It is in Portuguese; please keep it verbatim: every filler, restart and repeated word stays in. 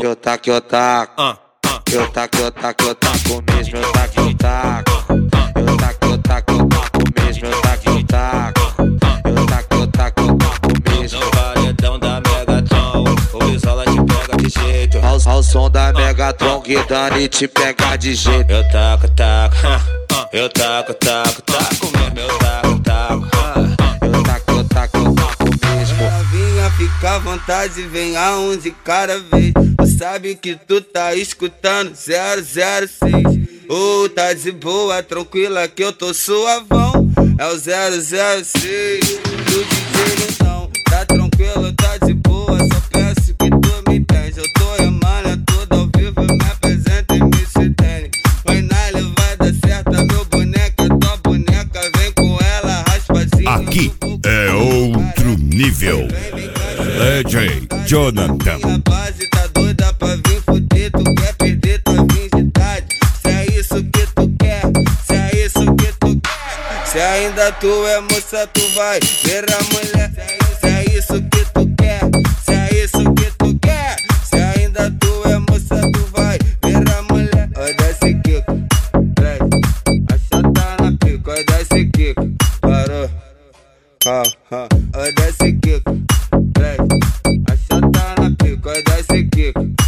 Eu taco, eu taco. Eu taco, eu taco, eu taco mesmo, eu taco, eu taco. Eu taco, eu taco, eu taco mesmo, eu taco, eu taco. Eu taco, eu taco, eu taco mesmo. No paredão da Megatron, o Bisola te pega de jeito. Ao, ao som da Megatron, que Dani te pega de jeito. Eu taco, taco, eu taco, taco, taco mesmo, eu taco, taco. Eu taco, eu taco, eu taco mesmo. Novinha, fica à vontade, vem aonde cada vez. Tu sabe que tu tá escutando zero zero seis. Ô, oh, tá de boa, tranquila que eu tô suavão. É o zero zero seis do D J então. Tá tranquilo, tá de boa, só peço que tu me entende. Eu tô emana, é tudo ao vivo, me apresenta e me se tem. Vai na levada certa, meu boneca, tua boneca, vem com ela, raspazinho. Aqui é outro nível. D J Jonathan. Minha base tá doida pra vir fuder, tu quer perder tua virgindade. Se é isso que tu quer, se é isso que tu quer. Se ainda tu é moça, tu vai ver a mulher. Se é isso que tu quer, se é isso que tu quer. Se ainda tu é moça, tu vai ver a mulher. Oi, desce Kiko, três, achata na pica. Oi, desce Kiko, parou, ha, ha. Oi, desce Kiko, três, achata na pica. Oi, desce Kiko.